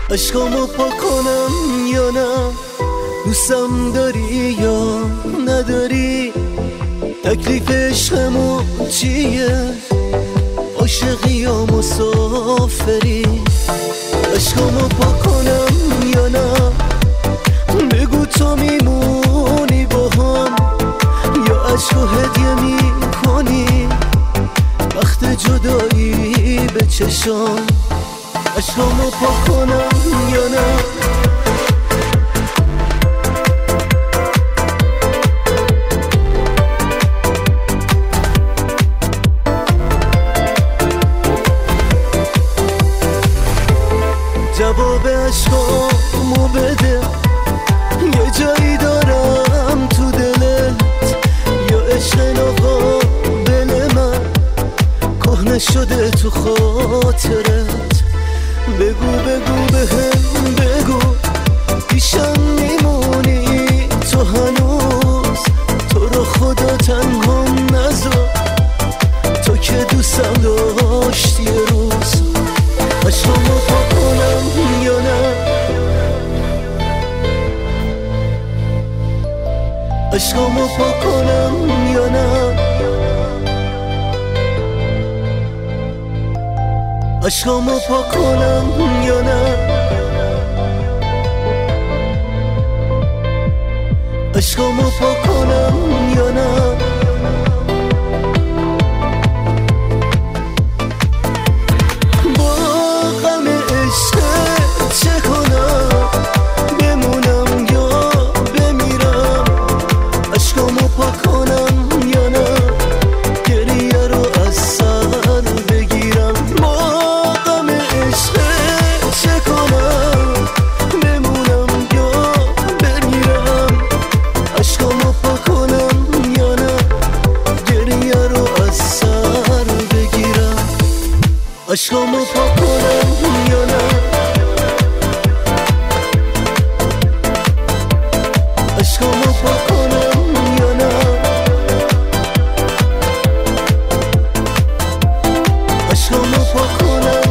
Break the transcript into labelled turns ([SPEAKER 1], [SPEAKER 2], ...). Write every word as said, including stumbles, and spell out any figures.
[SPEAKER 1] عشقامو پاک کنم یا نه؟ دوستم داری یا نداری؟ تکلیف عشقمو چیه؟ عاشقی یا مسافری؟ عشقامو پاک کنم یا نه؟ بگو تو میمونی با هم یا عشقو هدیه میکنی وقت جدایی به چشام؟ عشقامو پاک کنم یا نه؟ جواب عشقامو بده، یه جایی دارم تو دلت یا عشق ناقابل من کهنه شده تو خاطرت؟ بگو بگو بهم بگو پیشم میمونی تو هنوز؟ تو رو خدا تنها نذار، تو که دوستم داشتی یه روز. عشقامو پاک کنم یا نه؟ عشقامو پاک کنم یا نه؟ عشقامو پاک کنم یا نه؟ عشقامو پاک کنم یا نه؟ با غم عشقت چه کنم؟ بمونم یا بمیرم؟ عشقامو پاک کنم یا نه؟ گریه رو از سر بگیرم؟ با غم عشقت چه کنم؟ بمونم یا بمیرم؟ عشقامو پاک کنم یا نه؟ گریه رو از سر بگیرم؟ عشقامو پاک کنم یا نه؟ عشقامو پاک کنم یا نه؟ عشقامو پاک کنم